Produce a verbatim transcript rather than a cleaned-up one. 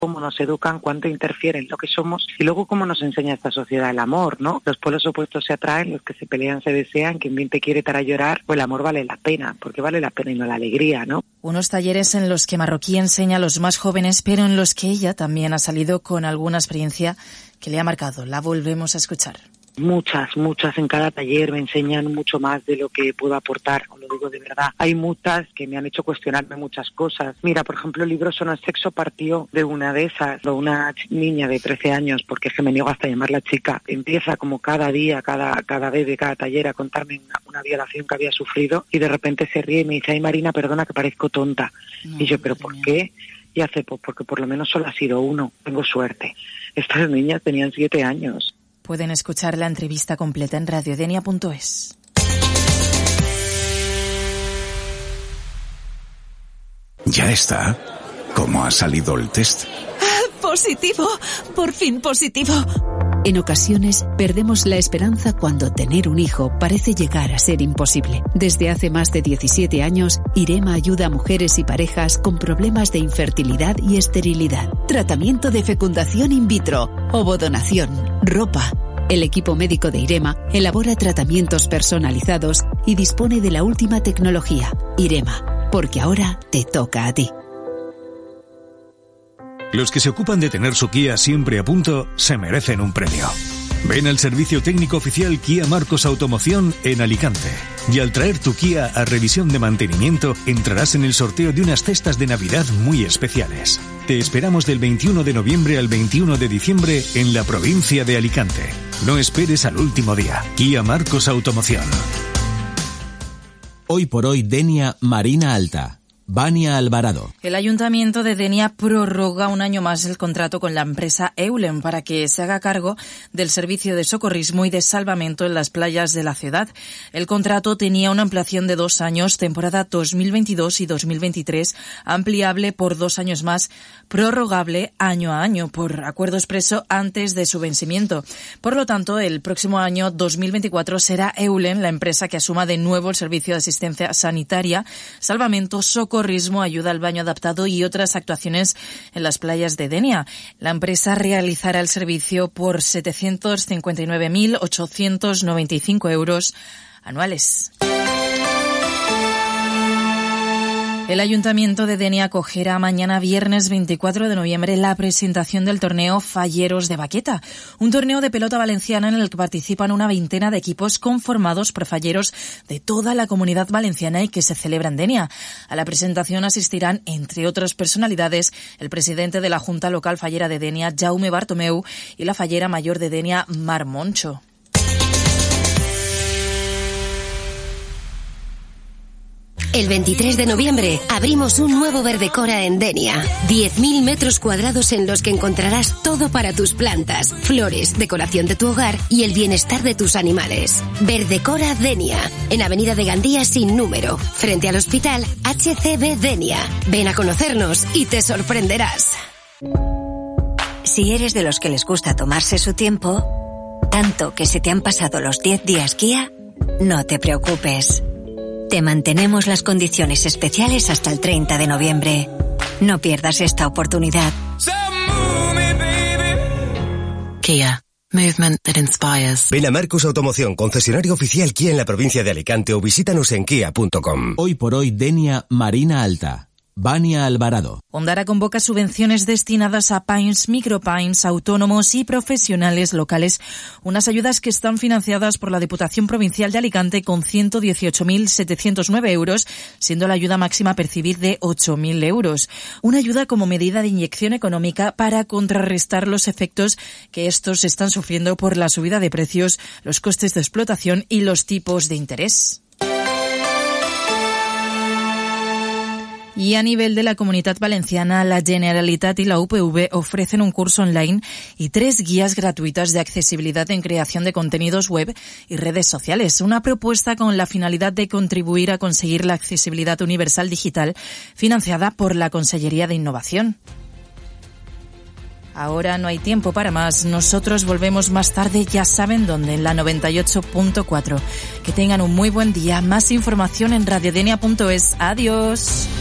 cómo nos educan, cuánto interfiere en lo que somos y luego cómo nos enseña esta sociedad el amor, ¿no? Los polos opuestos se atraen, los que se pelean se desean, quien bien te quiere para llorar, pues el amor vale la pena, porque vale la pena y no la alegría, ¿no? Unos talleres en los que Marroquí enseña a los más jóvenes, pero en los que ella también ha salido con alguna experiencia que le ha marcado. La volvemos a escuchar. Muchas, muchas en cada taller me enseñan mucho más de lo que puedo aportar, os lo digo de verdad. Hay muchas que me han hecho cuestionarme muchas cosas. Mira, por ejemplo, el libro Son el sexo partió de una de esas, de una niña de trece años, porque es que me niego hasta llamarla chica. Empieza como cada día, cada cada vez de cada taller a contarme una, una violación que había sufrido y de repente se ríe y me dice, ay Marina, perdona que parezco tonta. No, y yo, ¿pero por qué? Y hace, pues porque por lo menos solo ha sido uno, tengo suerte. Estas niñas tenían siete años. Pueden escuchar la entrevista completa en radiodenia punto es. Ya está. ¿Cómo ha salido el test? ¡Positivo! ¡Por fin positivo! En ocasiones perdemos la esperanza cuando tener un hijo parece llegar a ser imposible. Desde hace más de diecisiete años, IREMA ayuda a mujeres y parejas con problemas de infertilidad y esterilidad. Tratamiento de fecundación in vitro, ovodonación, ropa. El equipo médico de IREMA elabora tratamientos personalizados y dispone de la última tecnología. IREMA, porque ahora te toca a ti. Los que se ocupan de tener su Kia siempre a punto se merecen un premio. Ven al servicio técnico oficial Kia Marcos Automoción en Alicante. Y al traer tu Kia a revisión de mantenimiento, entrarás en el sorteo de unas cestas de Navidad muy especiales. Te esperamos del veintiuno de noviembre al veintiuno de diciembre en la provincia de Alicante. No esperes al último día. Kia Marcos Automoción. Hoy por hoy Denia Marina Alta. Vania Alvarado. El Ayuntamiento de Denia prorroga un año más el contrato con la empresa Eulen para que se haga cargo del servicio de socorrismo y de salvamento en las playas de la ciudad. El contrato tenía una ampliación de dos años, temporada dos mil veintidós y dos mil veintitrés, ampliable por dos años más, prorrogable año a año por acuerdo expreso antes de su vencimiento. Por lo tanto, el próximo año dos mil veinticuatro será Eulen la empresa que asuma de nuevo el servicio de asistencia sanitaria, salvamento, socorrismo, ayuda al baño adaptado y otras actuaciones en las playas de Denia. La empresa realizará el servicio por setecientos cincuenta y nueve mil ochocientos noventa y cinco euros anuales. El Ayuntamiento de Denia acogerá mañana viernes veinticuatro de noviembre la presentación del torneo Falleros de Baqueta, un torneo de pelota valenciana en el que participan una veintena de equipos conformados por falleros de toda la Comunidad Valenciana y que se celebra en Denia. A la presentación asistirán, entre otras personalidades, el presidente de la Junta Local Fallera de Denia, Jaume Bartomeu, y la fallera mayor de Denia, Mar Moncho. El veintitrés de noviembre abrimos un nuevo Verdecora en Denia. diez mil metros cuadrados en los que encontrarás todo para tus plantas, flores, decoración de tu hogar y el bienestar de tus animales. Verdecora Denia, en Avenida de Gandía sin número, frente al Hospital H C B Denia. Ven a conocernos y te sorprenderás. Si eres de los que les gusta tomarse su tiempo, tanto que se te han pasado los diez días Kia, no te preocupes. Te mantenemos las condiciones especiales hasta el treinta de noviembre. No pierdas esta oportunidad. Kia. Movement that inspires. Ven a Marcos Automoción, concesionario oficial Kia en la provincia de Alicante o visítanos en kia punto com. Hoy por hoy Denia Marina Alta. Vania Alvarado. Ondara convoca subvenciones destinadas a pymes, micropymes, autónomos y profesionales locales. Unas ayudas que están financiadas por la Diputación Provincial de Alicante con ciento dieciocho mil setecientos nueve euros, siendo la ayuda máxima a percibir de ocho mil euros. Una ayuda como medida de inyección económica para contrarrestar los efectos que estos están sufriendo por la subida de precios, los costes de explotación y los tipos de interés. Y a nivel de la Comunitat Valenciana, la Generalitat y la U P V ofrecen un curso online y tres guías gratuitas de accesibilidad en creación de contenidos web y redes sociales. Una propuesta con la finalidad de contribuir a conseguir la accesibilidad universal digital financiada por la Consellería de Innovación. Ahora no hay tiempo para más. Nosotros volvemos más tarde, ya saben dónde, en la noventa y ocho punto cuatro. Que tengan un muy buen día. Más información en radiodenia punto es. Adiós.